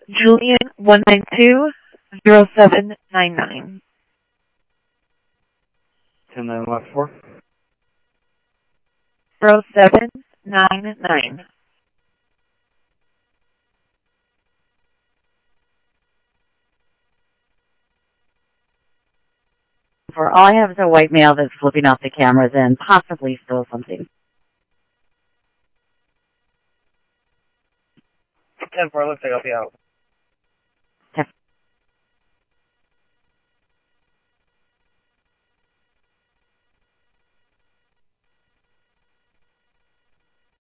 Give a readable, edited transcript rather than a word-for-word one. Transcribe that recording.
Julian 1920799. 10914. 0799. For all I have is a white male that's flipping off the cameras and possibly stole something. 10-4, looks like I'll be out.